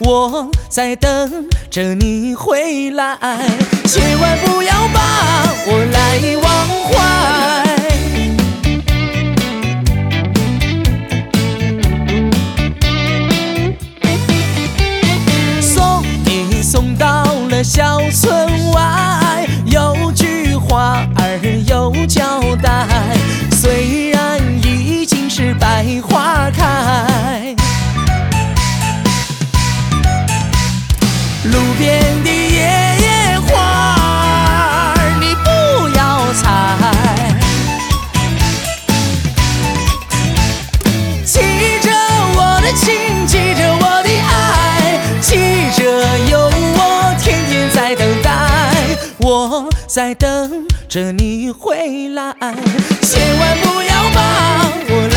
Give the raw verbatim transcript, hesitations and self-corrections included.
我在等着你回来，千万不要把我来忘怀。送你送到了小村外，有句话儿有交代，虽然已经是百花开，路边的野野花你不要采，记着我的情，记着我的爱，记着有我天天在等待，我在等着你回来，千万不要把我